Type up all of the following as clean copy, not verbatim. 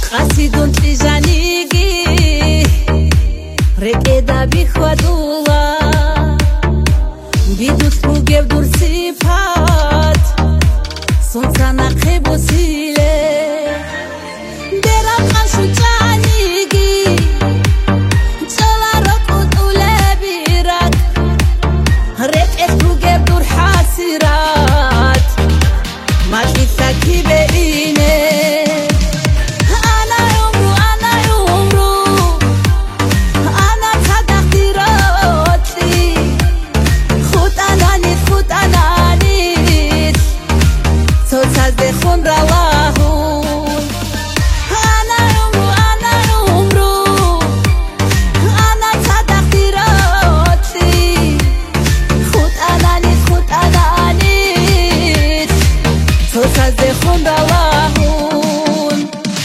قصیدون تیجانیگی رکیدا بیخوادولا بیدوست بوگب دور سیپات سونسانا قیبو سیله درم خشو جانیگی جلا رکود اوله بیرک رکت بوگب دور حاسیرات ماشی سکی بینه خون رواهون أنا عمرو أنا تقديراتي خود أنا نيت تو ساز خون رواهون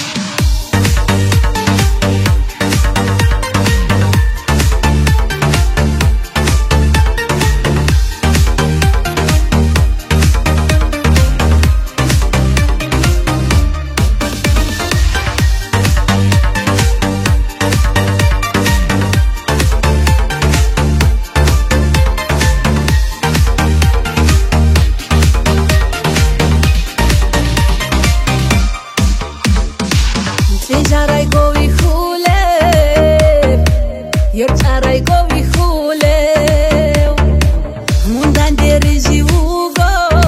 Jarai govi khule yor jarai govi khule mundan deri jivugo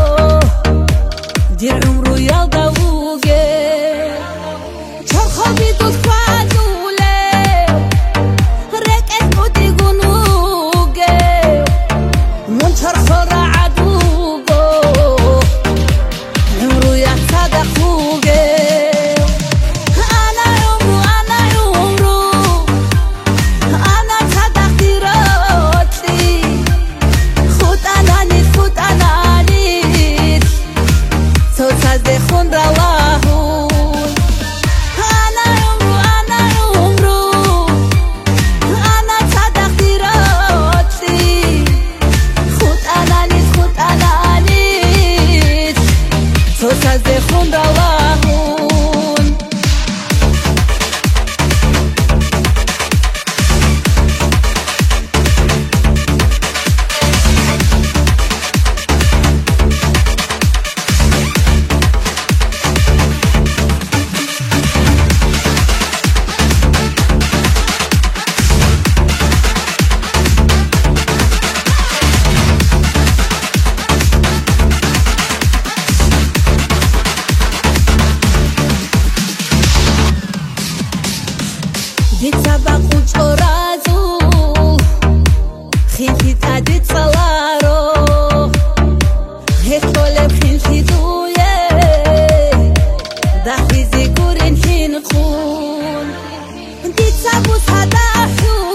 dir umru yalda uge chor khobi dud khadule reket udi gunuge mun chor khora adugo umru yatsada khuge خون رواهون أنا عمرو أنا تقديراتي خود أنا نيت تو ساز خون رواهون Ditsabaku chorazu Khilti tadit salaro Hektoleb khilti duye Dahvizi gurin hin khun Ditsabu sadahu